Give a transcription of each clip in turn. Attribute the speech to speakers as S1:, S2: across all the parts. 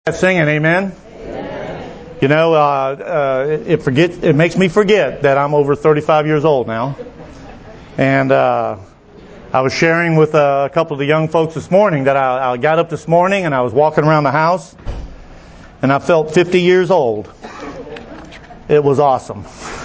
S1: Singing, amen? Amen. You know, it makes me forget that I'm over 35 years old now. And I was sharing with a couple of the young folks this morning that I got up this morning and I was walking around the house and I felt 50 years old. It was awesome.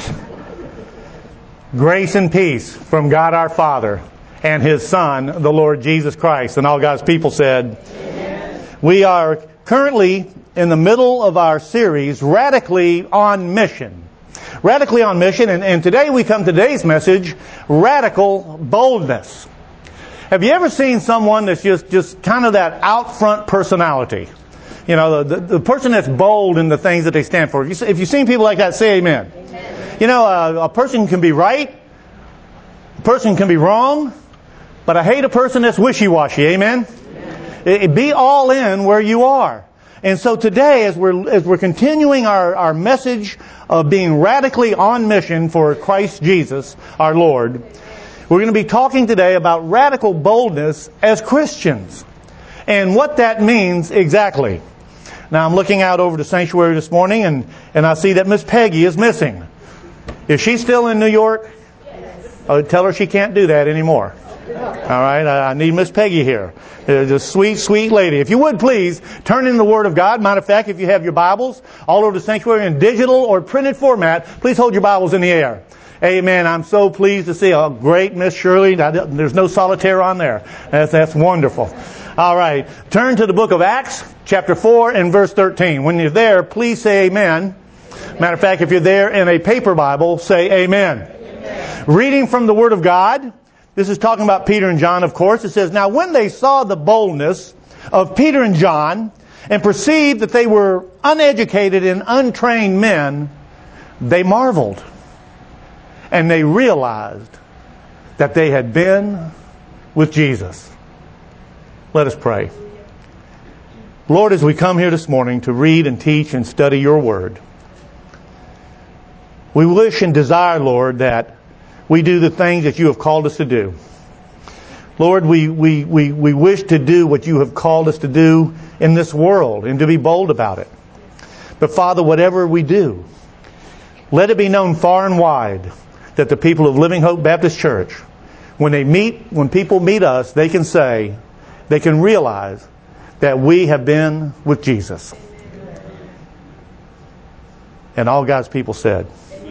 S1: Grace and peace from God our Father and His Son, the Lord Jesus Christ. And all God's people said, amen. We are currently in the middle of our series, Radically on Mission. Radically on Mission, and today we come to today's message, Radical Boldness. Have you ever seen someone that's just kind of that out front personality? You know, the person that's bold in the things that they stand for. If you've seen people like that, say amen. Amen. You know, a person can be right, a person can be wrong, but I hate a person that's wishy-washy, amen? Be all in where you are. And so today, as we're continuing our message of being radically on mission for Christ Jesus, our Lord, we're going to be talking today about radical boldness as Christians and what that means exactly. Now, I'm looking out over the sanctuary this morning, and I see that Miss Peggy is missing. Is she still in New York? Yes. Oh, tell her she can't do that anymore. All right, I need Miss Peggy here. The sweet, sweet lady. If you would please, turn in the Word of God. Matter of fact, if you have your Bibles all over the sanctuary in digital or printed format, please hold your Bibles in the air. Amen. I'm so pleased to see a great Miss Shirley. There's no solitaire on there. That's wonderful. All right, turn to the book of Acts, chapter 4 and verse 13. When you're there, please say amen. Matter of fact, if you're there in a paper Bible, say amen. Amen. Reading from the Word of God. This is talking about Peter and John, of course. It says, Now when they saw the boldness of Peter and John and perceived that they were uneducated and untrained men, they marveled. And they realized that they had been with Jesus. Let us pray. Lord, as we come here this morning to read and teach and study your word, we wish and desire, Lord, that we do the things that you have called us to do. Lord, we wish to do what you have called us to do in this world and to be bold about it. But Father, whatever we do, let it be known far and wide that the people of Living Hope Baptist Church, when people meet us, they can realize that we have been with Jesus. And all God's people said,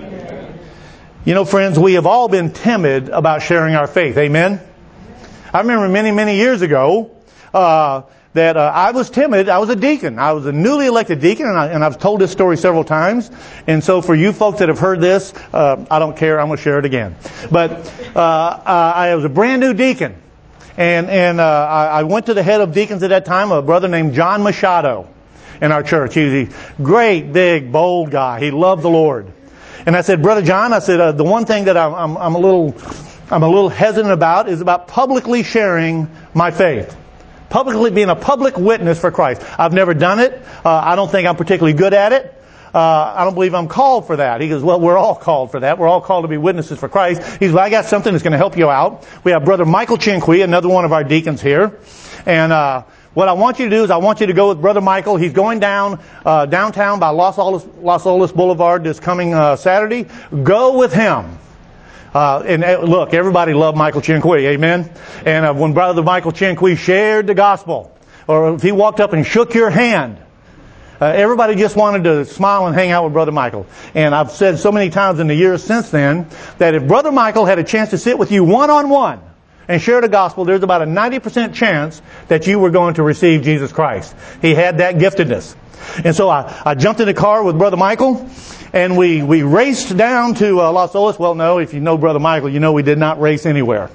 S1: you know, friends, we have all been timid about sharing our faith. Amen? I remember many, many years ago that I was timid. I was a deacon. I was a newly elected deacon, and I've told this story several times. And so for you folks that have heard this, I don't care. I'm going to share it again. But I was a brand new deacon. And I went to the head of deacons at that time, a brother named John Machado in our church. He was a great, big, bold guy. He loved the Lord. And I said, Brother John, I said, the one thing that I'm a little hesitant about is about publicly sharing my faith. Publicly being a public witness for Christ. I've never done it. I don't think I'm particularly good at it. I don't believe I'm called for that. He goes, well, we're all called for that. We're all called to be witnesses for Christ. He goes, well, I got something that's going to help you out. We have Brother Michael Chinqui, another one of our deacons here. And what I want you to do is I want you to go with Brother Michael. He's going downtown by Los Olas Boulevard this coming Saturday. Go with him. And look, everybody loved Michael Chinqui, amen? And when Brother Michael Chinqui shared the gospel, or if he walked up and shook your hand, everybody just wanted to smile and hang out with Brother Michael. And I've said so many times in the years since then that if Brother Michael had a chance to sit with you one-on-one and share the gospel, there's about a 90% chance that you were going to receive Jesus Christ. He had that giftedness. And so I jumped in the car with Brother Michael, and we raced down to Los Olas. Well, no, if you know Brother Michael, you know we did not race anywhere.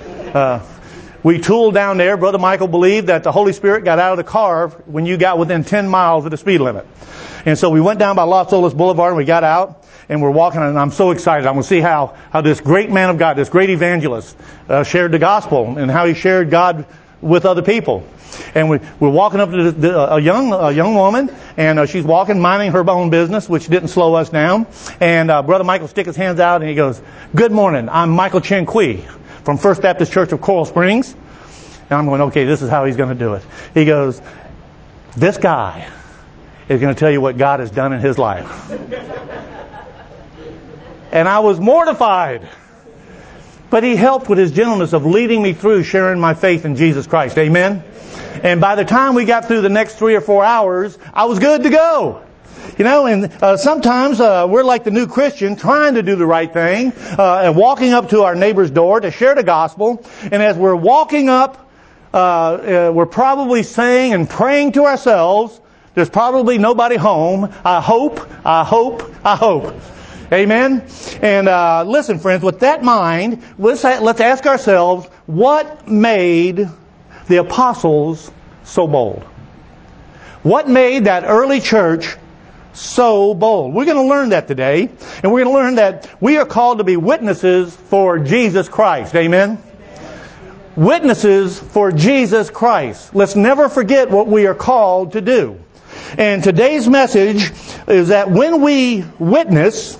S1: We tooled down there. Brother Michael believed that the Holy Spirit got out of the car when you got within 10 miles of the speed limit. And so we went down by Los Olas Boulevard, and we got out, and we're walking, and I'm so excited. I'm going to see how this great man of God, this great evangelist, shared the gospel, and how he shared God with other people. And we're walking up to a young woman, and she's walking, minding her own business, which didn't slow us down. And Brother Michael sticks his hands out, and he goes, "Good morning, I'm Michael Chinqui from First Baptist Church of Coral Springs." And I'm going, okay, this is how he's going to do it. He goes, "This guy is going to tell you what God has done in his life. And I was mortified. But he helped with his gentleness of leading me through sharing my faith in Jesus Christ. Amen? And by the time we got through the next 3 or 4 hours, I was good to go. You know, and sometimes we're like the new Christian trying to do the right thing and walking up to our neighbor's door to share the gospel. And as we're walking up, we're probably saying and praying to ourselves, there's probably nobody home. I hope. Amen? And listen, friends, with that mind, let's ask ourselves, what made the apostles so bold? What made that early church so bold? We're going to learn that today. And we're going to learn that we are called to be witnesses for Jesus Christ. Amen? Witnesses for Jesus Christ. Let's never forget what we are called to do. And today's message is that when we witness,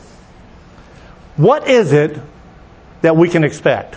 S1: what is it that we can expect?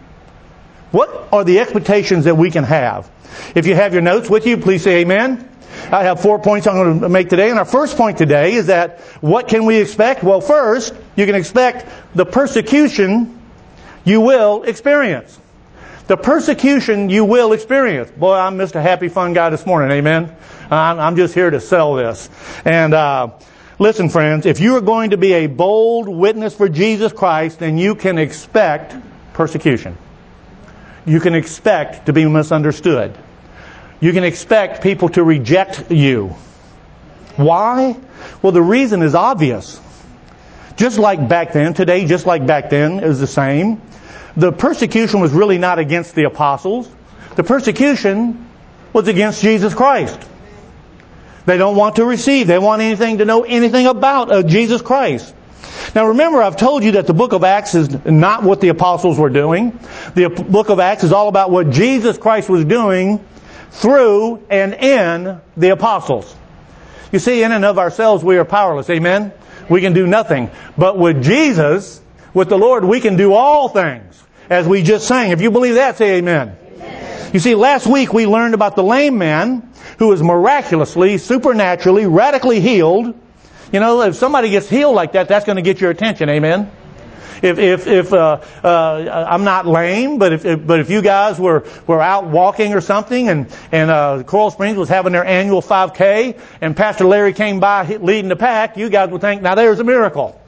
S1: What are the expectations that we can have? If you have your notes with you, please say amen. I have 4 points I'm going to make today. And our first point today is that what can we expect? Well, first, you can expect the persecution you will experience. The persecution you will experience. Boy, I'm Mr. Happy Fun Guy this morning. Amen. I'm just here to sell this. And listen, friends, if you are going to be a bold witness for Jesus Christ, then you can expect persecution. You can expect to be misunderstood. You can expect people to reject you. Why? Well, the reason is obvious. Just like back then, today, just like back then, is the same. The persecution was really not against the apostles. The persecution was against Jesus Christ. They don't want to receive. They want anything to know anything about Jesus Christ. Now remember, I've told you that the book of Acts is not what the apostles were doing. The book of Acts is all about what Jesus Christ was doing through and in the apostles. You see, in and of ourselves, we are powerless. Amen? We can do nothing. But with Jesus, with the Lord, we can do all things. As we just sang. If you believe that, say amen. Amen. You see, last week we learned about the lame man who was miraculously, supernaturally, radically healed. You know, if somebody gets healed like that, that's going to get your attention. Amen? If I'm not lame, but if you guys were out walking or something and Coral Springs was having their annual 5K and Pastor Larry came by leading the pack, you guys would think, now there's a miracle.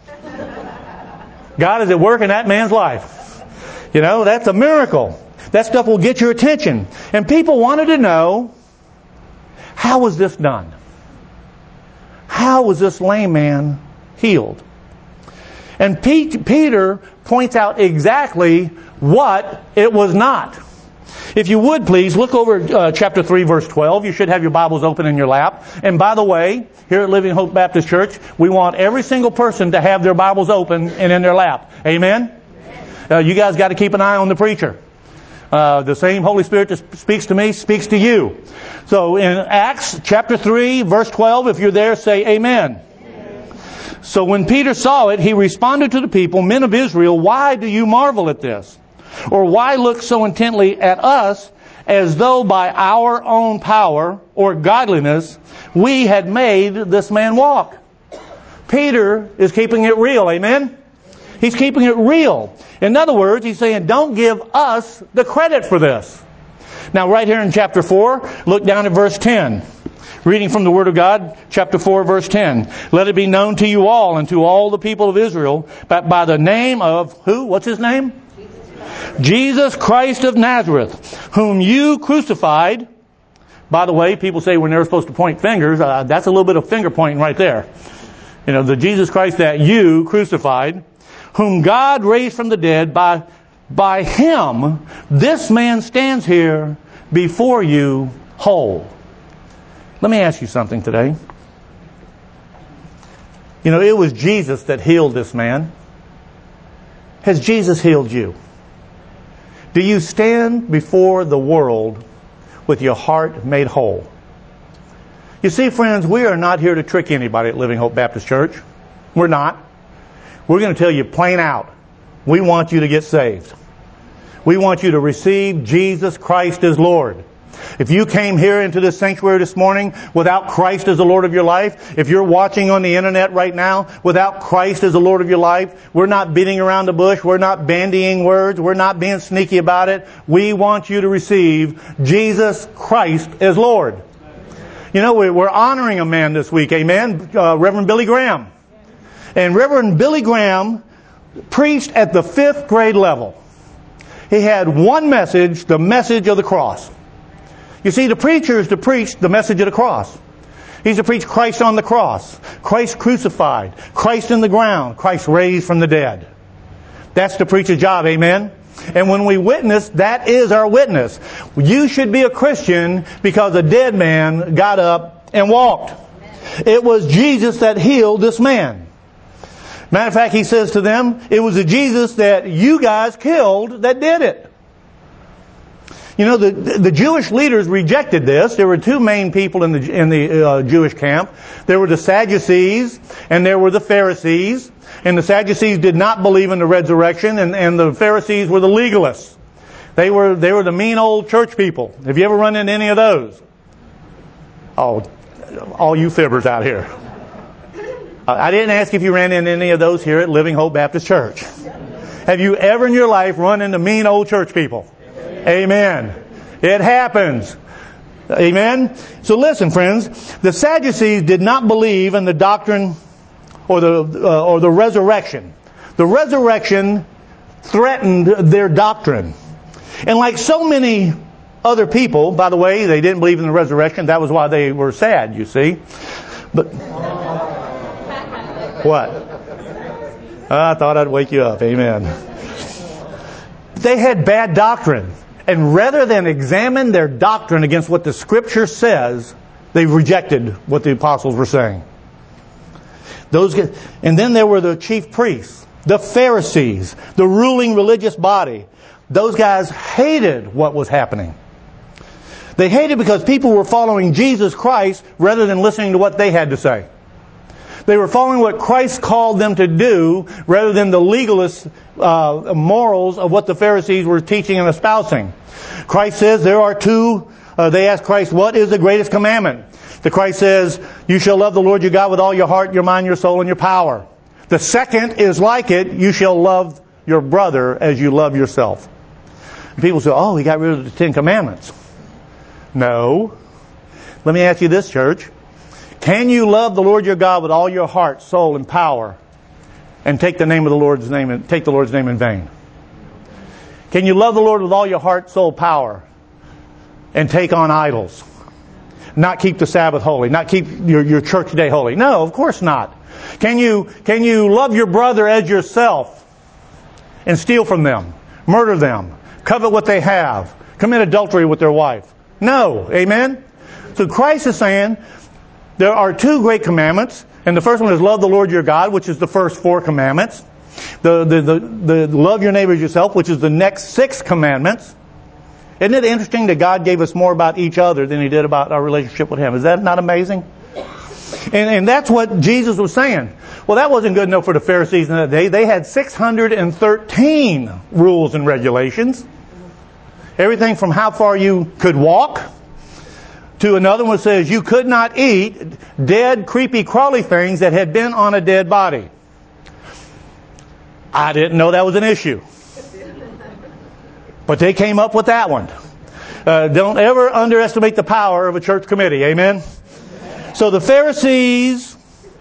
S1: God is at work in that man's life. You know, that's a miracle. That stuff will get your attention. And people wanted to know, how was this done? How was this lame man healed? And Peter points out exactly what it was not. If you would please, look over chapter 3, verse 12. You should have your Bibles open in your lap. And by the way, here at Living Hope Baptist Church, we want every single person to have their Bibles open and in their lap. Amen? You guys got to keep an eye on the preacher. The same Holy Spirit that speaks to me speaks to you. So in Acts chapter 3, verse 12, if you're there, say amen. Amen. So when Peter saw it, he responded to the people, men of Israel, why do you marvel at this? Or why look so intently at us as though by our own power or godliness we had made this man walk? Peter is keeping it real. Amen? He's keeping it real. In other words, he's saying, don't give us the credit for this. Now, right here in chapter 4, look down at verse 10. Reading from the Word of God, chapter 4, verse 10. Let it be known to you all and to all the people of Israel, that by the name of who? What's his name? Jesus Christ of Nazareth, whom you crucified. By the way, people say we're never supposed to point fingers. That's a little bit of finger pointing right there. You know, the Jesus Christ that you crucified, whom God raised from the dead, by him, this man stands here before you whole. Let me ask you something today. You know, it was Jesus that healed this man. Has Jesus healed you? Do you stand before the world with your heart made whole? You see, friends, we are not here to trick anybody at Living Hope Baptist Church. We're not. We're going to tell you plain out. We want you to get saved. We want you to receive Jesus Christ as Lord. If you came here into this sanctuary this morning without Christ as the Lord of your life, if you're watching on the internet right now without Christ as the Lord of your life, we're not beating around the bush, we're not bandying words, we're not being sneaky about it. We want you to receive Jesus Christ as Lord. You know, we're honoring a man this week, amen? Reverend Billy Graham. And Reverend Billy Graham preached at the 5th grade level. He had one message, the message of the cross. You see, the preacher is to preach the message of the cross. He's to preach Christ on the cross, Christ crucified, Christ in the ground, Christ raised from the dead. That's the preacher's job, amen? And when we witness, that is our witness. You should be a Christian because a dead man got up and walked. It was Jesus that healed this man. Matter of fact, he says to them, it was the Jesus that you guys killed that did it. You know, the Jewish leaders rejected this. There were two main people in the Jewish camp. There were the Sadducees and there were the Pharisees. And the Sadducees did not believe in the resurrection, and the Pharisees were the legalists. They were the mean old church people. Have you ever run into any of those? Oh, all you fibbers out here. I didn't ask if you ran into any of those here at Living Hope Baptist Church. Have you ever in your life run into mean old church people? Amen. It happens. Amen. So listen, friends. The Sadducees did not believe in the doctrine or the resurrection. The resurrection threatened their doctrine. And like so many other people, by the way, they didn't believe in the resurrection. That was why they were sad, you see. But what? I thought I'd wake you up. Amen. They had bad doctrine. And rather than examine their doctrine against what the Scripture says, they rejected what the apostles were saying. And then there were the chief priests, the Pharisees, the ruling religious body. Those guys hated what was happening. They hated because people were following Jesus Christ rather than listening to what they had to say. They were following what Christ called them to do rather than the legalist morals of what the Pharisees were teaching and espousing. Christ says there are two. They asked Christ, what is the greatest commandment? The Christ says, you shall love the Lord your God with all your heart, your mind, your soul, and your power. The second is like it, you shall love your brother as you love yourself. And people say, oh, he got rid of the 10 Commandments. No. Let me ask you this, church. Can you love the Lord your God with all your heart, soul, and power, and take the Lord's name in vain? Can you love the Lord with all your heart, soul, power, and take on idols? Not keep the Sabbath holy, not keep your church day holy? No, of course not. Can you love your brother as yourself and steal from them, murder them, covet what they have, commit adultery with their wife? No. Amen? So Christ is saying, there are 2 great commandments, and the first one is love the Lord your God, which is the first 4 commandments. The love your neighbor as yourself, which is the next 6 commandments. Isn't it interesting that God gave us more about each other than He did about our relationship with Him? Is that not amazing? And that's what Jesus was saying. Well, that wasn't good enough for the Pharisees in that day. They had 613 rules and regulations. Everything from how far you could walk, to another one says you could not eat dead, creepy, crawly things that had been on a dead body. I didn't know that was an issue. But they came up with that one. Don't ever underestimate the power of a church committee. Amen? So the Pharisees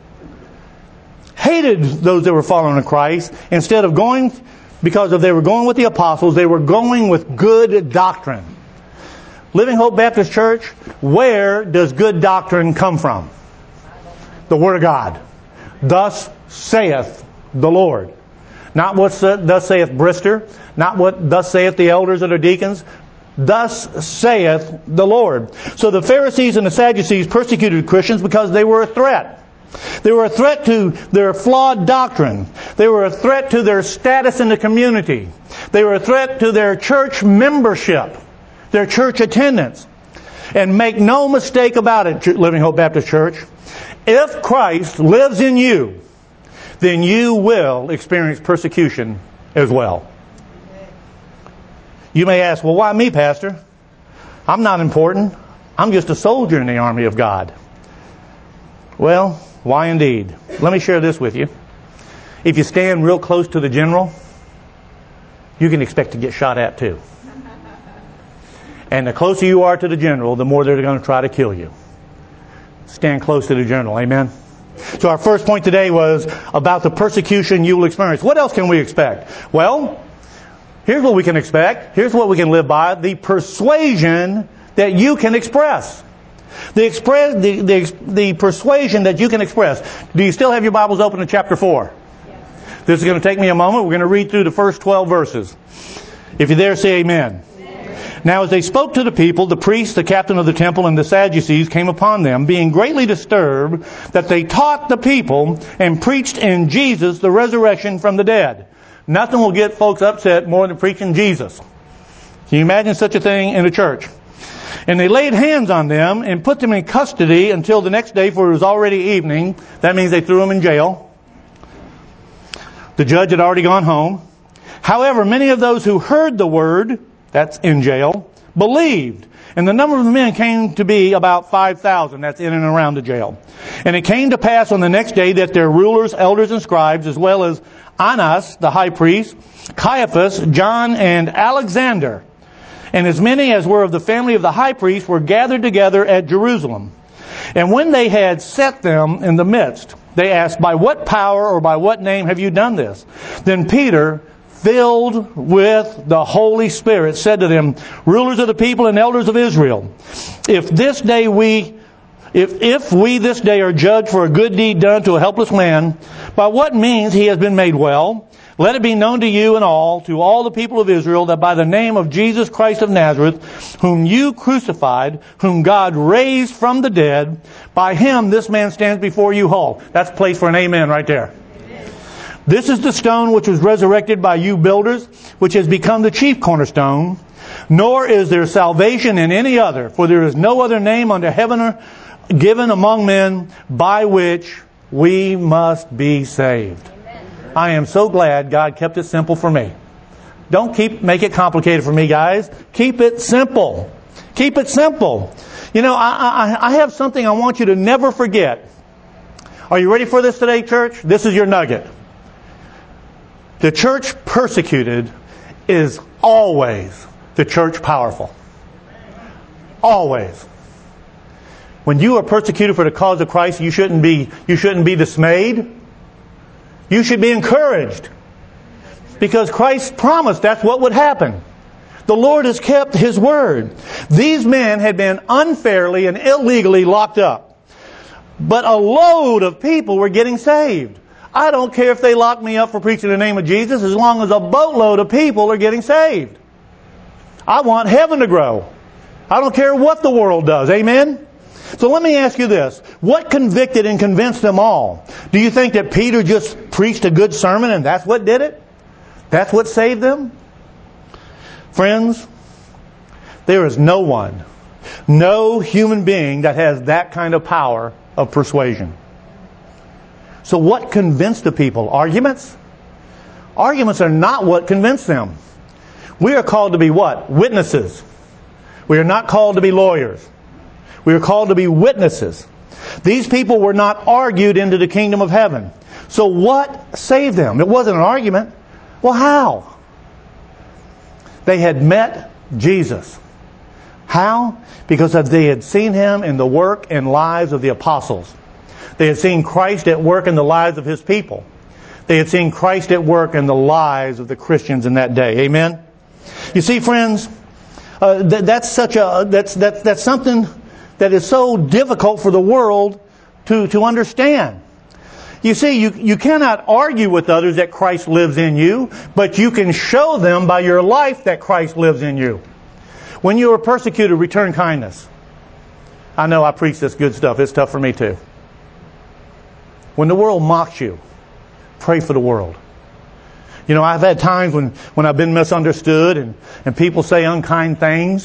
S1: hated those that were following Christ. Instead of going, because they were going with the apostles, they were going with good doctrine. Living Hope Baptist Church, where does good doctrine come from? The Word of God. Thus saith the Lord. Not what thus saith Brister. Not what thus saith the elders or the deacons. Thus saith the Lord. So the Pharisees and the Sadducees persecuted Christians because they were a threat. They were a threat to their flawed doctrine. They were a threat to their status in the community. They were a threat to their church membership, their church attendance. And make no mistake about it, Living Hope Baptist Church, if Christ lives in you, then you will experience persecution as well. You may ask, well, why me, Pastor? I'm not important. I'm just a soldier in the army of God. Well, why indeed? Let me share this with you. If you stand real close to the general, you can expect to get shot at too. And the closer you are to the general, the more they're going to try to kill you. Stand close to the general. Amen? So our first point today was about the persecution you will experience. What else can we expect? Well, here's what we can expect. Here's what we can live by. The persuasion that you can express. The persuasion that you can express. Do you still have your Bibles open to chapter 4? Yes. This is going to take me a moment. We're going to read through the first 12 verses. If you're there, say amen. Now as they spoke to the people, the priests, the captain of the temple, and the Sadducees came upon them, being greatly disturbed that they taught the people and preached in Jesus the resurrection from the dead. Nothing will get folks upset more than preaching Jesus. Can you imagine such a thing in a church? And they laid hands on them and put them in custody until the next day, for it was already evening. That means they threw them in jail. The judge had already gone home. However, many of those who heard the word, that's in jail, believed. And the number of the men came to be about 5,000. That's in and around the jail. And it came to pass on the next day that their rulers, elders, and scribes, as well as Annas, the high priest, Caiaphas, John, and Alexander, and as many as were of the family of the high priest, were gathered together at Jerusalem. And when they had set them in the midst, they asked, "By what power or by what name have you done this?" Then Peter, filled with the Holy Spirit, said to them, "Rulers of the people and elders of Israel, if we this day are judged for a good deed done to a helpless man, by what means he has been made well, let it be known to you and all, to all the people of Israel, that by the name of Jesus Christ of Nazareth, whom you crucified, whom God raised from the dead, by him this man stands before you whole." That's a place for an amen right there. "This is the stone which was resurrected by you builders, which has become the chief cornerstone. Nor is there salvation in any other, for there is no other name under heaven given among men by which we must be saved." Amen. I am so glad God kept it simple for me. Don't make it complicated for me, guys. Keep it simple. Keep it simple. You know, I have something I want you to never forget. Are you ready for this today, church? This is your nugget. The church persecuted is always the church powerful. Always. When you are persecuted for the cause of Christ, you shouldn't be dismayed. You should be encouraged. Because Christ promised that's what would happen. The Lord has kept His word. These men had been unfairly and illegally locked up. But a load of people were getting saved. I don't care if they lock me up for preaching the name of Jesus, as long as a boatload of people are getting saved. I want heaven to grow. I don't care what the world does. Amen? So let me ask you this. What convicted and convinced them all? Do you think that Peter just preached a good sermon and that's what did it? That's what saved them? Friends, there is no one, no human being that has that kind of power of persuasion. So what convinced the people? Arguments? Arguments are not what convinced them. We are called to be what? Witnesses. We are not called to be lawyers. We are called to be witnesses. These people were not argued into the kingdom of heaven. So what saved them? It wasn't an argument. Well, how? They had met Jesus. How? Because they had seen Him in the work and lives of the apostles. They had seen Christ at work in the lives of His people. They had seen Christ at work in the lives of the Christians in that day. Amen? You see, friends, that's something that is so difficult for the world to understand. You see, you cannot argue with others that Christ lives in you, but you can show them by your life that Christ lives in you. When you are persecuted, return kindness. I know I preach this good stuff. It's tough for me too. When the world mocks you, pray for the world. You know, I've had times when I've been misunderstood and people say unkind things.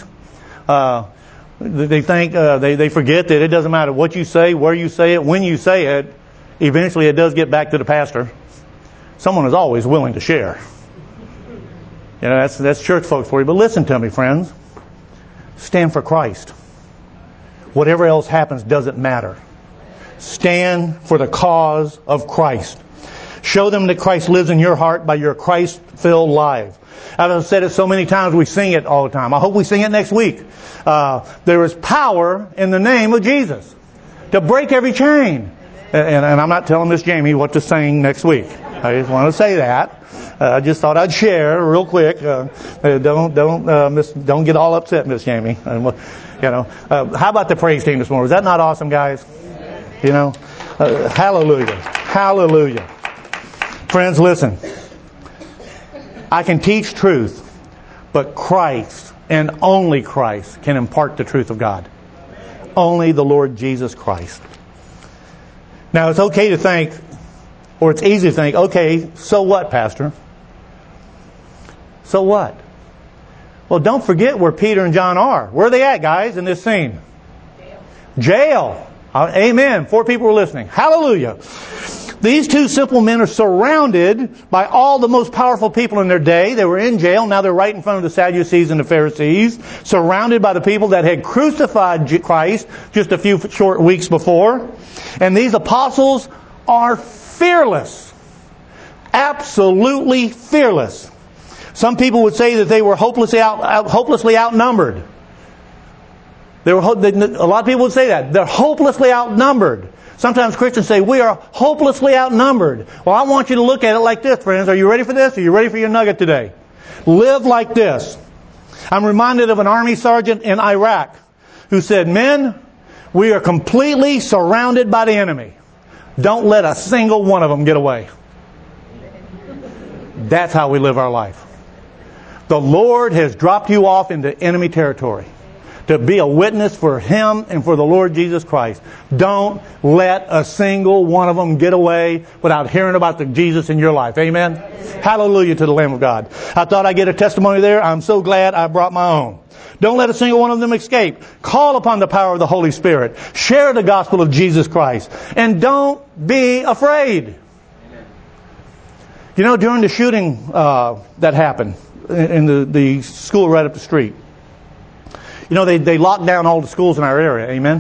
S1: They think, they forget that it doesn't matter what you say, where you say it, when you say it. Eventually it does get back to the pastor. Someone is always willing to share. You know, that's church folks for you. But listen to me, friends. stand for Christ. Whatever else happens doesn't matter. Stand for the cause of Christ. Show them that Christ lives in your heart by your Christ-filled life. I've said it so many times, we sing it all the time. I hope we sing it next week. There is power in the name of Jesus to break every chain. And I'm not telling Miss Jamie what to sing next week. I just want to say that. I just thought I'd share real quick. Don't get all upset, Miss Jamie. How about the praise team this morning? Was that not awesome, guys? Hallelujah. Hallelujah. Friends, listen. I can teach truth, but Christ and only Christ can impart the truth of God. Only the Lord Jesus Christ. Now, it's okay to think, or it's easy to think, okay, so what, Pastor? So what? Well, don't forget where Peter and John are. Where are they at, guys, in this scene? Jail. Amen. 4 people were listening. Hallelujah. These 2 simple men are surrounded by all the most powerful people in their day. They were in jail. Now they're right in front of the Sadducees and the Pharisees, surrounded by the people that had crucified Christ just a few short weeks before. And these apostles are fearless. Absolutely fearless. Some people would say that they were hopelessly outnumbered. A lot of people would say that. They're hopelessly outnumbered. Sometimes Christians say, we are hopelessly outnumbered. Well, I want you to look at it like this, friends. Are you ready for this? Are you ready for your nugget today? Live like this. I'm reminded of an army sergeant in Iraq who said, men, we are completely surrounded by the enemy. Don't let a single one of them get away. That's how we live our life. The Lord has dropped you off into enemy territory to be a witness for Him and for the Lord Jesus Christ. Don't let a single one of them get away without hearing about the Jesus in your life. Amen? Hallelujah to the Lamb of God. I thought I'd get a testimony there. I'm so glad I brought my own. Don't let a single one of them escape. Call upon the power of the Holy Spirit. Share the gospel of Jesus Christ. And don't be afraid. During the shooting that happened in the school right up the street, they locked down all the schools in our area. Amen?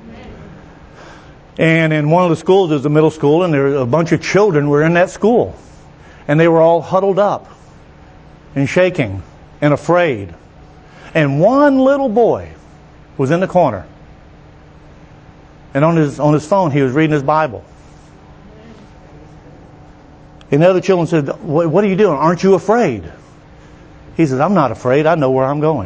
S1: And in one of the schools, there's a middle school, and there were a bunch of children were in that school. And they were all huddled up and shaking and afraid. And one little boy was in the corner. And on his phone, he was reading his Bible. And the other children said, what are you doing? Aren't you afraid? He says, I'm not afraid. I know where I'm going.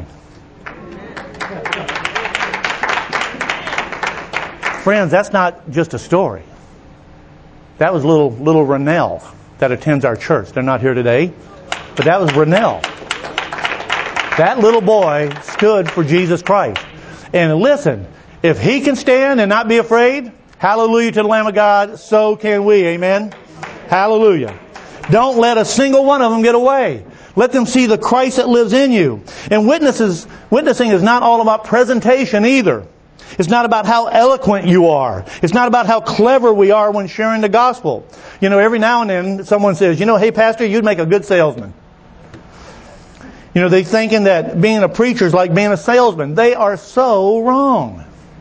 S1: Friends, that's not just a story. That was little Renell that attends our church. They're not here today, but that was Renell. That little boy stood for Jesus Christ. And listen, if he can stand and not be afraid, hallelujah to the Lamb of God, so can we. Amen? Hallelujah. Don't let a single one of them get away. Let them see the Christ that lives in you. And witnessing is not all about presentation either. It's not about how eloquent you are. It's not about how clever we are when sharing the gospel. Every now and then someone says, hey, Pastor, you'd make a good salesman. They're thinking that being a preacher is like being a salesman. They are so wrong.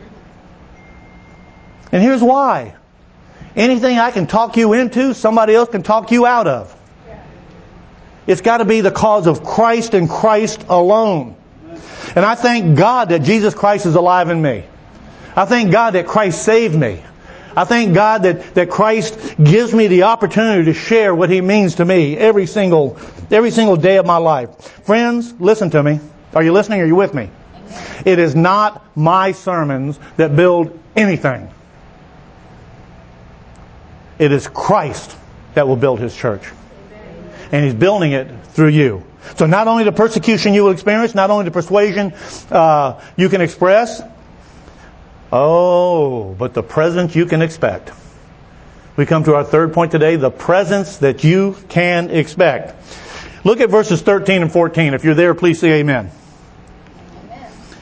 S1: And here's why. Anything I can talk you into, somebody else can talk you out of. It's got to be the cause of Christ and Christ alone. And I thank God that Jesus Christ is alive in me. I thank God that Christ saved me. I thank God that Christ gives me the opportunity to share what He means to me every single day of my life. Friends, listen to me. Are you listening? Are you with me? It is not my sermons that build anything. It is Christ that will build His church. And He's building it through you. So not only the persecution you will experience, not only the persuasion you can express, but the presence you can expect. We come to our third point today, the presence that you can expect. Look at verses 13 and 14. If you're there, please say amen.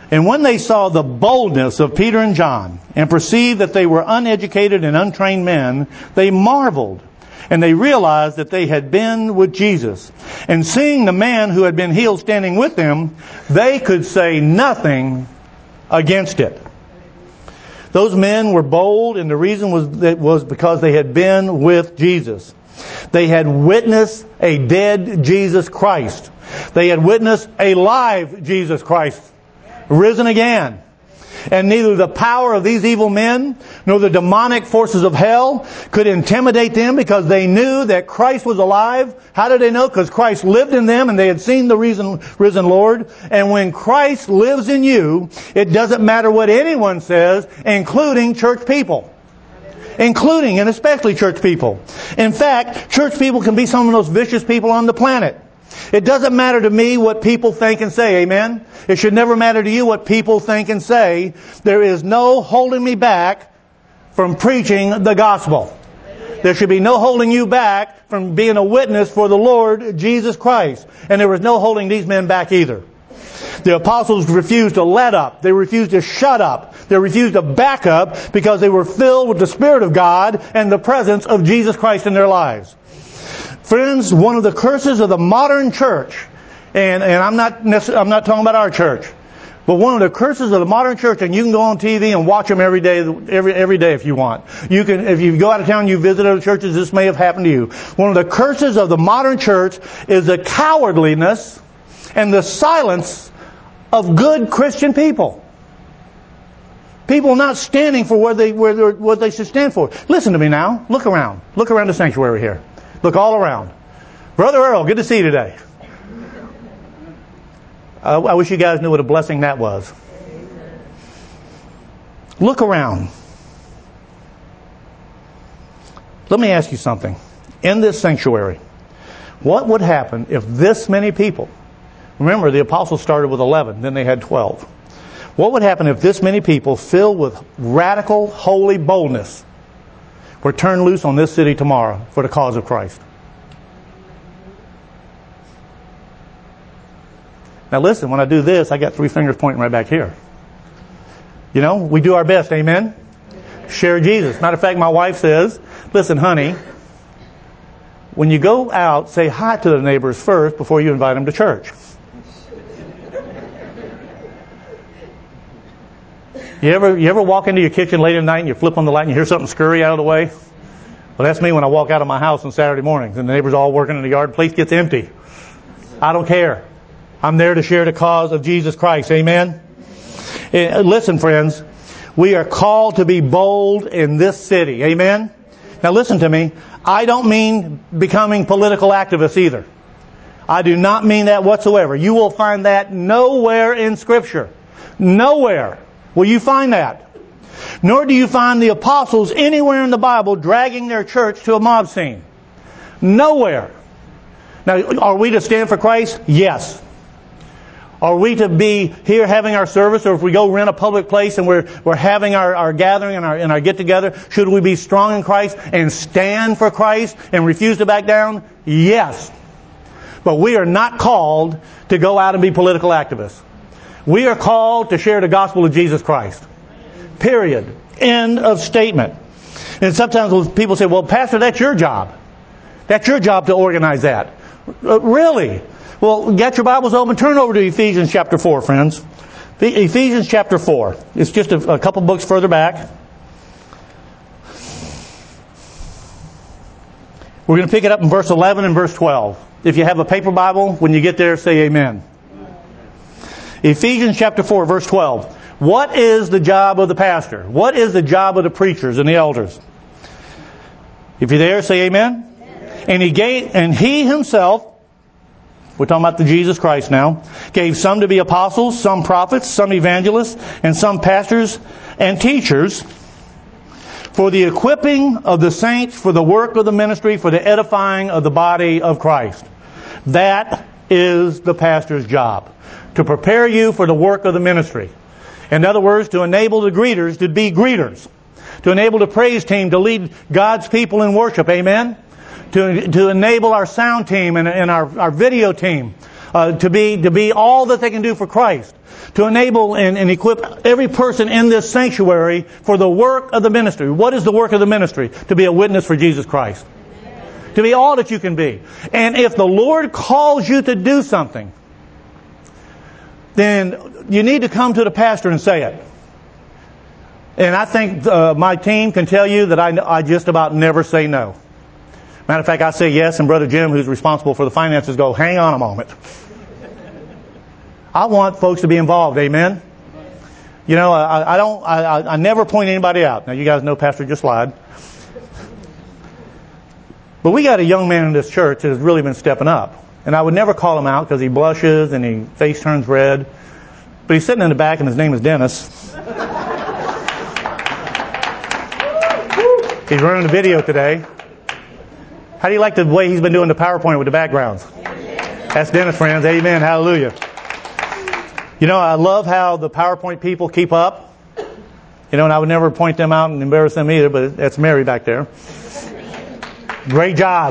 S1: And when they saw the boldness of Peter and John, and perceived that they were uneducated and untrained men, they marveled. And they realized that they had been with Jesus. And seeing the man who had been healed standing with them, they could say nothing against it. Those men were bold, and the reason was because they had been with Jesus. They had witnessed a dead Jesus Christ. They had witnessed a live Jesus Christ, risen again. And neither the power of these evil men nor the demonic forces of hell could intimidate them, because they knew that Christ was alive. How did they know? Because Christ lived in them and they had seen the risen Lord. And when Christ lives in you, it doesn't matter what anyone says, including church people. Including and especially church people. In fact, church people can be some of the most vicious people on the planet. It doesn't matter to me what people think and say, amen? It should never matter to you what people think and say. There is no holding me back from preaching the gospel. There should be no holding you back from being a witness for the Lord Jesus Christ. And there was no holding these men back either. The apostles refused to let up. They refused to shut up. They refused to back up, because they were filled with the Spirit of God and the presence of Jesus Christ in their lives. Friends, one of the curses of the modern church, and I'm not talking about our church, but one of the curses of the modern church, and you can go on TV and watch them every day if you want. You can, if you go out of town and you visit other churches, this may have happened to you. One of the curses of the modern church is the cowardliness and the silence of good Christian people. People not standing for what they should stand for. Listen to me now. Look around. Look around the sanctuary here. Look all around. Brother Earl, good to see you today. I wish you guys knew what a blessing that was. Look around. Let me ask you something. In this sanctuary, what would happen if this many people, remember the apostles started with 11, then they had 12. What would happen if this many people, filled with radical, holy boldness, were turned loose on this city tomorrow for the cause of Christ? Now listen, when I do this, I got 3 fingers pointing right back here. You know, we do our best, amen? Share Jesus. Matter of fact, my wife says, listen, honey, when you go out, say hi to the neighbors first before you invite them to church. You ever walk into your kitchen late at night and you flip on the light and you hear something scurry out of the way? Well, that's me when I walk out of my house on Saturday mornings and the neighbors are all working in the yard. The place gets empty. I don't care. I'm there to share the cause of Jesus Christ. Amen? Listen, friends. We are called to be bold in this city. Amen? Now listen to me. I don't mean becoming political activists either. I do not mean that whatsoever. You will find that nowhere in Scripture. Nowhere will you find that. Nor do you find the apostles anywhere in the Bible dragging their church to a mob scene. Nowhere. Now, are we to stand for Christ? Yes. Are we to be here having our service, or if we go rent a public place and we're having our gathering and our get-together, should we be strong in Christ and stand for Christ and refuse to back down? Yes. But we are not called to go out and be political activists. We are called to share the gospel of Jesus Christ. Period. End of statement. And sometimes people say, well, Pastor, that's your job. That's your job to organize that. Really? Well, get your Bibles open. Turn over to Ephesians chapter 4, friends. Ephesians chapter 4. It's just a couple books further back. We're going to pick it up in verse 11 and verse 12. If you have a paper Bible, when you get there, say amen. Ephesians chapter 4, verse 12. What is the job of the pastor? What is the job of the preachers and the elders? If you're there, say amen. And he himself, we're talking about the Jesus Christ now, gave some to be apostles, some prophets, some evangelists, and some pastors and teachers for the equipping of the saints, for the work of the ministry, for the edifying of the body of Christ. That is the pastor's job. To prepare you for the work of the ministry. In other words, to enable the greeters to be greeters. To enable the praise team to lead God's people in worship. Amen? To enable our sound team and our video team to be all that they can do for Christ, to enable and equip every person in this sanctuary for the work of the ministry. What is the work of the ministry? To be a witness for Jesus Christ. To be all that you can be. And if the Lord calls you to do something, then you need to come to the pastor and say it. And I think my team can tell you that I just about never say no. Matter of fact, I say yes, and Brother Jim, who's responsible for the finances, go, hang on a moment. I want folks to be involved, amen? You know, I never point anybody out. Now, you guys know Pastor just lied. But we got a young man in this church that has really been stepping up. And I would never call him out because he blushes and his face turns red. But he's sitting in the back and his name is Dennis. He's running the video today. How do you like the way he's been doing the PowerPoint with the backgrounds? That's Dennis, friends. Amen. Hallelujah. You know, I love how the PowerPoint people keep up. You know, and I would never point them out and embarrass them either, but that's Mary back there. Great job.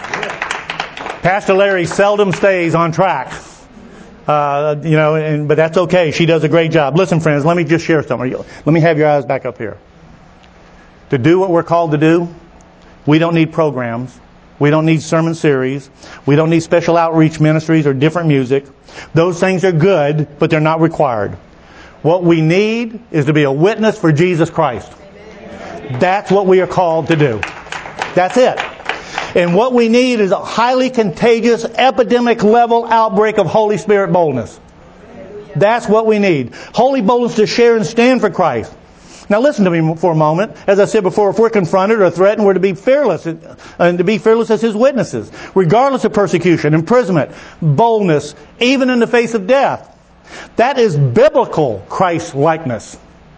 S1: Pastor Larry seldom stays on track. But that's okay. She does a great job. Listen, friends, let me just share something. Let me have your eyes back up here. To do what we're called to do, we don't need programs. We don't need sermon series. We don't need special outreach ministries or different music. Those things are good, but they're not required. What we need is to be a witness for Jesus Christ. That's what we are called to do. That's it. And what we need is a highly contagious, epidemic level outbreak of Holy Spirit boldness. That's what we need. Holy boldness to share and stand for Christ. Now listen to me for a moment. As I said before, if we're confronted or threatened, we're to be fearless, and to be fearless as His witnesses, regardless of persecution, imprisonment, boldness, even in the face of death. That is biblical Christ-likeness.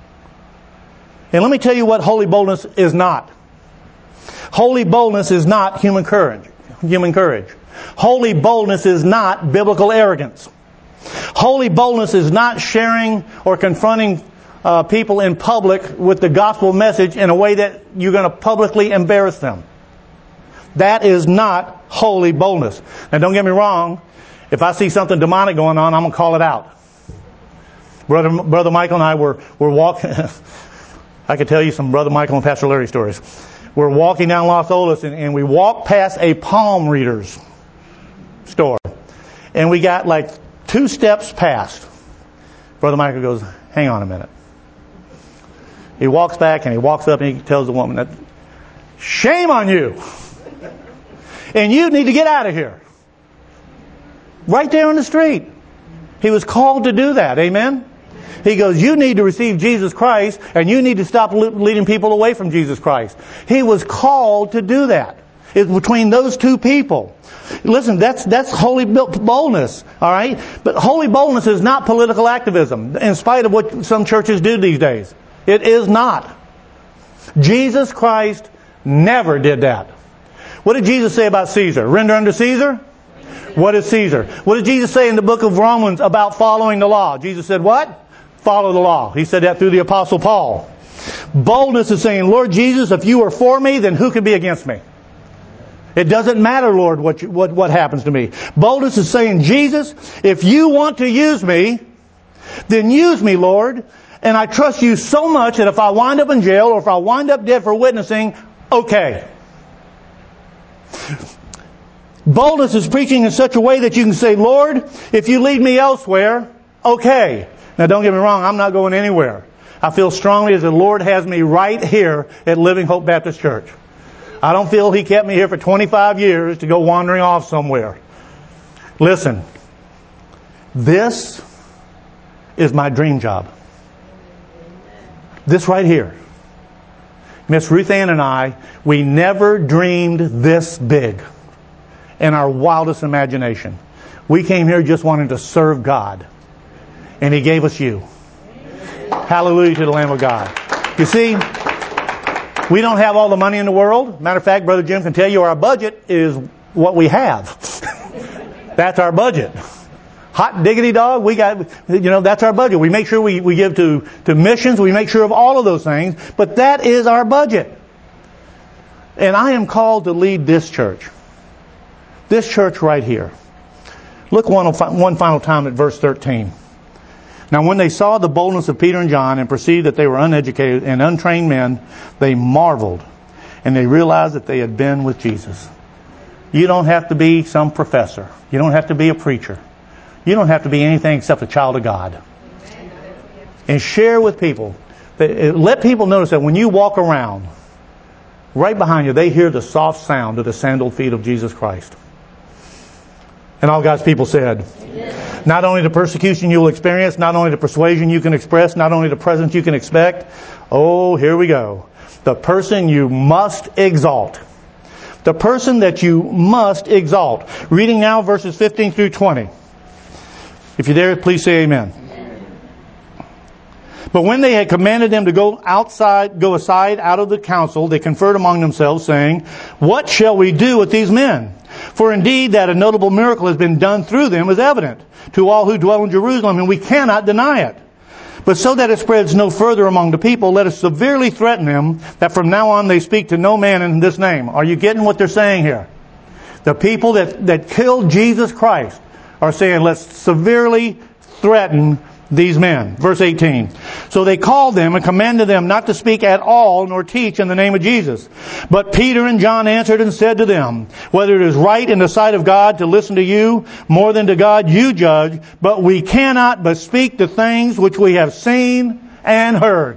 S1: And let me tell you what holy boldness is not. Holy boldness is not human courage. Holy boldness is not biblical arrogance. Holy boldness is not sharing or confronting people in public with the gospel message in a way that you're going to publicly embarrass them. That is not holy boldness. Now don't get me wrong. If I see something demonic going on, I'm going to call it out. Brother Michael and I were walking. I could tell you some Brother Michael and Pastor Larry stories. We're walking down Los Olas and we walked past a palm reader's store. And we got like 2 steps past. Brother Michael goes, hang on a minute. He walks back and he walks up and he tells the woman that, shame on you. And you need to get out of here. Right there on the street. He was called to do that. Amen? He goes, you need to receive Jesus Christ and you need to stop leading people away from Jesus Christ. He was called to do that. It's between those two people. Listen, that's holy boldness, all right? But holy boldness is not political activism, in spite of what some churches do these days. It is not. Jesus Christ never did that. What did Jesus say about Caesar? Render unto Caesar? What is Caesar? What did Jesus say in the book of Romans about following the law? Jesus said what? Follow the law. He said that through the Apostle Paul. Boldness is saying, Lord Jesus, if you are for me, then who can be against me? It doesn't matter, Lord, what happens to me. Boldness is saying, Jesus, if you want to use me, then use me, Lord. And I trust you so much that if I wind up in jail or if I wind up dead for witnessing, okay. Boldness is preaching in such a way that you can say, Lord, if you lead me elsewhere, okay. Now don't get me wrong, I'm not going anywhere. I feel strongly as the Lord has me right here at Living Hope Baptist Church. I don't feel He kept me here for 25 years to go wandering off somewhere. Listen, this is my dream job. This right here. Miss Ruth Ann and I, we never dreamed this big in our wildest imagination. We came here just wanting to serve God. And He gave us you. Hallelujah to the Lamb of God. You see, we don't have all the money in the world. Matter of fact, Brother Jim can tell you our budget is what we have. That's our budget. Hot diggity dog, we got, that's our budget. We make sure we give to missions. We make sure of all of those things. But that is our budget. And I am called to lead this church. This church right here. Look one final time at verse 13. Now when they saw the boldness of Peter and John and perceived that they were uneducated and untrained men, they marveled, and they realized that they had been with Jesus. You don't have to be some professor. You don't have to be a preacher. You don't have to be anything except a child of God. And share with people. Let people notice that when you walk around, right behind you, they hear the soft sound of the sandaled feet of Jesus Christ. And all God's people said, yes. Not only the persecution you will experience, not only the persuasion you can express, not only the presence you can expect. Oh, here we go. The person you must exalt. The person that you must exalt. Reading now verses 15 through 20. If you're there, please say amen. But when they had commanded them to go aside out of the council, they conferred among themselves, saying, what shall we do with these men? For indeed that a notable miracle has been done through them is evident to all who dwell in Jerusalem, and we cannot deny it. But so that it spreads no further among the people, let us severely threaten them that from now on they speak to no man in this name. Are you getting what they're saying here? The people that killed Jesus Christ are saying, let's severely threaten these men. Verse 18. So they called them and commanded them not to speak at all nor teach in the name of Jesus. But Peter and John answered and said to them, whether it is right in the sight of God to listen to you more than to God, you judge, but we cannot but speak the things which we have seen and heard.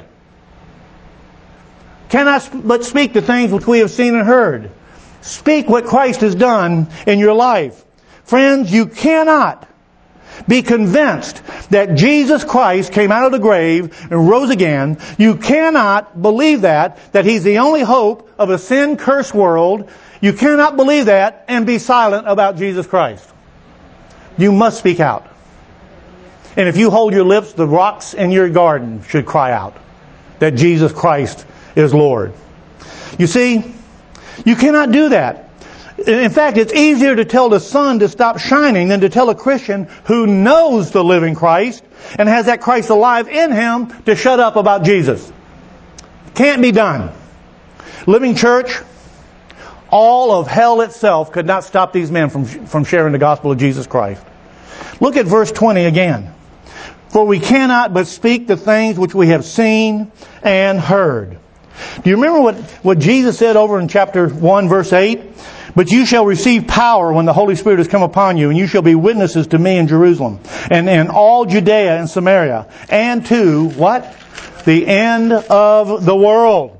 S1: Cannot but speak the things which we have seen and heard. Speak what Christ has done in your life. Friends, you cannot be convinced that Jesus Christ came out of the grave and rose again. You cannot believe that He's the only hope of a sin-cursed world. You cannot believe that and be silent about Jesus Christ. You must speak out. And if you hold your lips, the rocks in your garden should cry out that Jesus Christ is Lord. You see, you cannot do that. In fact, it's easier to tell the sun to stop shining than to tell a Christian who knows the living Christ and has that Christ alive in him to shut up about Jesus. Can't be done. Living Church, all of hell itself could not stop these men from sharing the gospel of Jesus Christ. Look at verse 20 again. For we cannot but speak the things which we have seen and heard. Do you remember what Jesus said over in chapter 1, verse 8? But you shall receive power when the Holy Spirit has come upon you, and you shall be witnesses to me in Jerusalem, and in all Judea and Samaria, and to, what? The end of the world.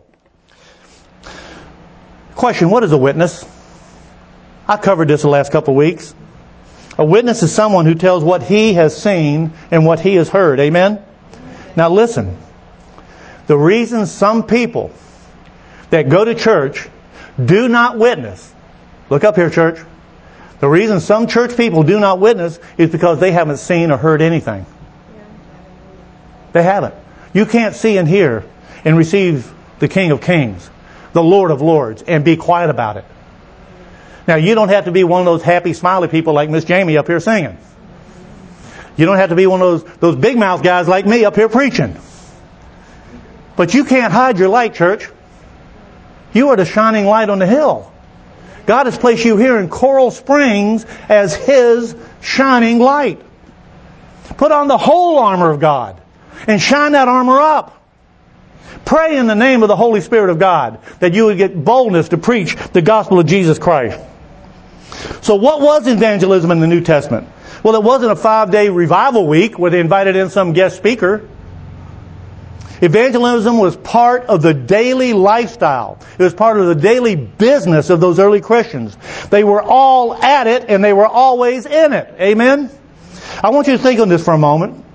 S1: Question, what is a witness? I covered this the last couple of weeks. A witness is someone who tells what he has seen and what he has heard. Amen? Now listen. The reason some people that go to church do not witness. Look up here, church. The reason some church people do not witness is because they haven't seen or heard anything. They haven't. You can't see and hear and receive the King of Kings, the Lord of Lords, and be quiet about it. Now, you don't have to be one of those happy, smiley people like Miss Jamie up here singing. You don't have to be one of those big mouth guys like me up here preaching. But you can't hide your light, church. You are the shining light on the hill. God has placed you here in Coral Springs as His shining light. Put on the whole armor of God and shine that armor up. Pray in the name of the Holy Spirit of God that you would get boldness to preach the gospel of Jesus Christ. So what was evangelism in the New Testament? Well, it wasn't a 5-day revival week where they invited in some guest speaker. Evangelism was part of the daily lifestyle. It was part of the daily business of those early Christians. They were all at it and they were always in it. Amen? I want you to think on this for a moment.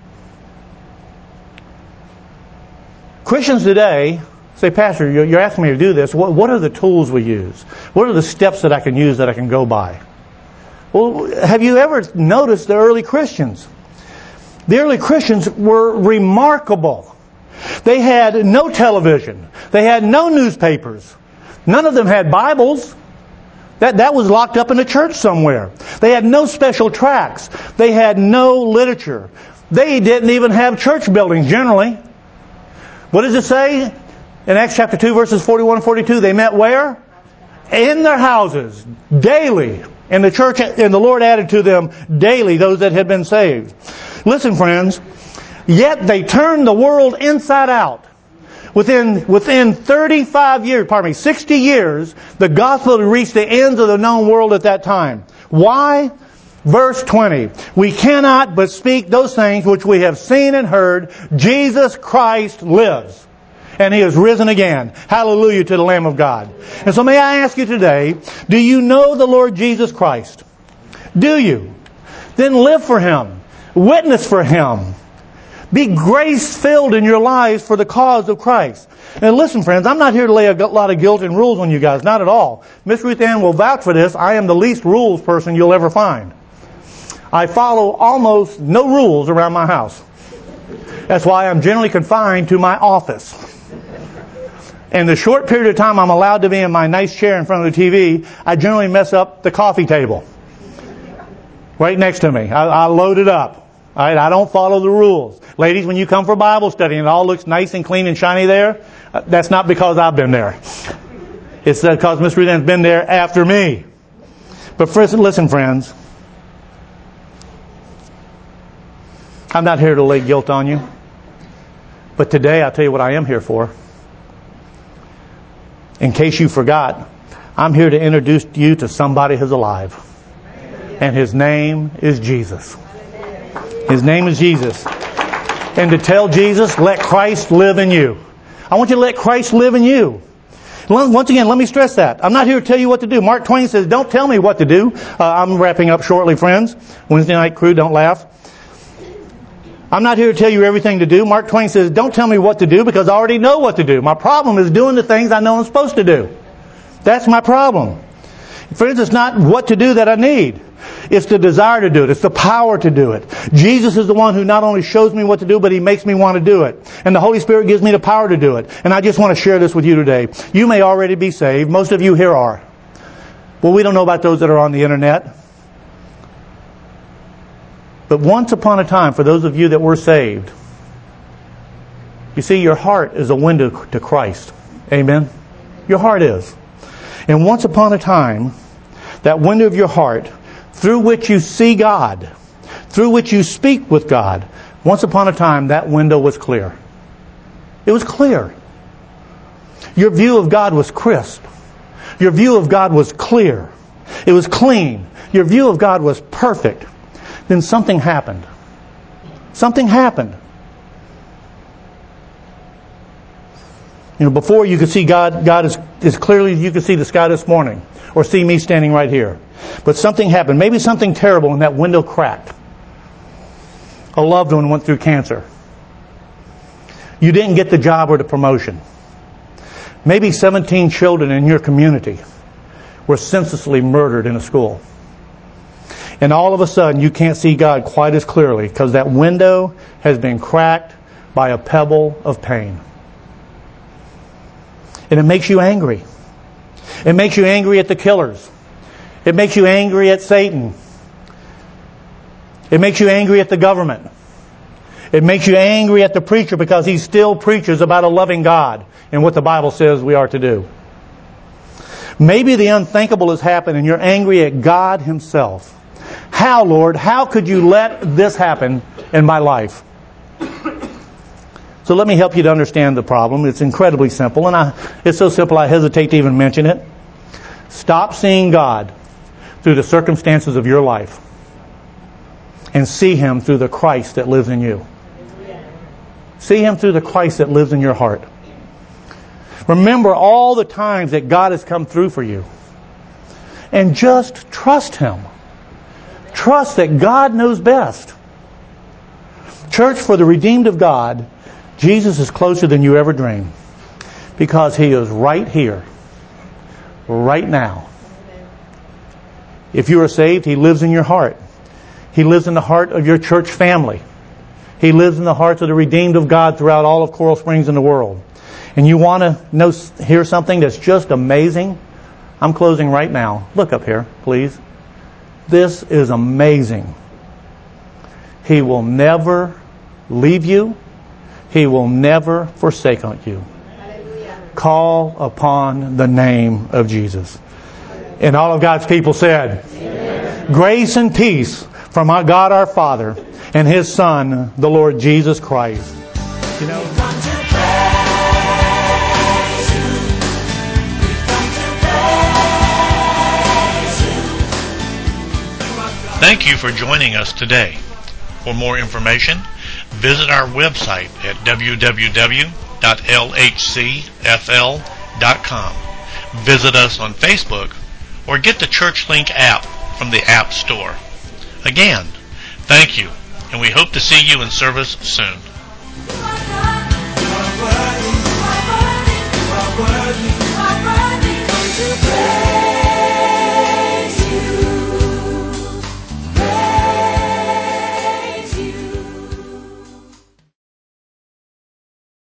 S1: Christians today say, Pastor, you're asking me to do this. What are the tools we use? What are the steps that I can use that I can go by? Well, have you ever noticed the early Christians? The early Christians were remarkable. They had no television. They had no newspapers. None of them had Bibles. That was locked up in a church somewhere. They had no special tracts. They had no literature. They didn't even have church buildings generally. What does it say? In Acts chapter 2 verses 41 and 42, they met where? In their houses, daily, And the church and the Lord added to them daily those that had been saved. Listen, friends, yet they turned the world inside out. Within 35 years, 60 years, the gospel had reached the ends of the known world at that time. Why? Verse 20. We cannot but speak those things which we have seen and heard. Jesus Christ lives. And He is risen again. Hallelujah to the Lamb of God. And so may I ask you today, do you know the Lord Jesus Christ? Do you? Then live for Him. Witness for Him. Be grace-filled in your lives for the cause of Christ. And listen, friends, I'm not here to lay a lot of guilt and rules on you guys. Not at all. Miss Ruth Ann will vouch for this. I am the least rules person you'll ever find. I follow almost no rules around my house. That's why I'm generally confined to my office. In the short period of time I'm allowed to be in my nice chair in front of the TV, I generally mess up the coffee table. Right next to me. I load it up. All right, I don't follow the rules. Ladies, when you come for Bible study and it all looks nice and clean and shiny there, that's not because I've been there. It's because Miss Ruth Ann's been there after me. But first, listen, friends. I'm not here to lay guilt on you. But today, I'll tell you what I am here for. In case you forgot, I'm here to introduce you to somebody who's alive. And His name is Jesus. His name is Jesus. And to tell Jesus, let Christ live in you. I want you to let Christ live in you. Once again, let me stress that. I'm not here to tell you what to do. Mark Twain says, don't tell me what to do. I'm wrapping up shortly, friends. Wednesday night crew, don't laugh. I'm not here to tell you everything to do. Mark Twain says, don't tell me what to do because I already know what to do. My problem is doing the things I know I'm supposed to do. That's my problem. Friends, it's not what to do that I need. It's the desire to do it. It's the power to do it. Jesus is the one who not only shows me what to do, but He makes me want to do it. And the Holy Spirit gives me the power to do it. And I just want to share this with you today. You may already be saved. Most of you here are. Well, we don't know about those that are on the internet. But once upon a time, for those of you that were saved, you see, your heart is a window to Christ. Amen? Your heart is. And once upon a time, that window of your heart, through which you see God, through which you speak with God, once upon a time, that window was clear. It was clear. Your view of God was crisp. Your view of God was clear. It was clean. Your view of God was perfect. Then something happened. Something happened. You know, before you could see God as clearly as you could see the sky this morning, or see me standing right here. But something happened. Maybe something terrible, and that window cracked. A loved one went through cancer. You didn't get the job or the promotion. Maybe 17 children in your community were senselessly murdered in a school. And all of a sudden, you can't see God quite as clearly because that window has been cracked by a pebble of pain. And it makes you angry. It makes you angry at the killers. It makes you angry at Satan. It makes you angry at the government. It makes you angry at the preacher because he still preaches about a loving God and what the Bible says we are to do. Maybe the unthinkable has happened and you're angry at God Himself. How, Lord? How could you let this happen in my life? So let me help you to understand the problem. It's incredibly simple, and it's so simple I hesitate to even mention it. Stop seeing God through the circumstances of your life and see Him through the Christ that lives in you. See Him through the Christ that lives in your heart. Remember all the times that God has come through for you. And just trust Him. Trust that God knows best. Church, for the redeemed of God, Jesus is closer than you ever dreamed. Because He is right here. Right now. If you are saved, He lives in your heart. He lives in the heart of your church family. He lives in the hearts of the redeemed of God throughout all of Coral Springs and the world. And you want to hear something that's just amazing? I'm closing right now. Look up here, please. This is amazing. He will never leave you. He will never forsake you. Call upon the name of Jesus. And all of God's people said, Amen. Grace and peace from our God our Father and His Son, the Lord Jesus Christ. You know,
S2: thank you for joining us today. For more information, visit our website at www.lhcfl.com. Visit us on Facebook or get the ChurchLink app from the App Store. Again, thank you, and we hope to see you in service soon.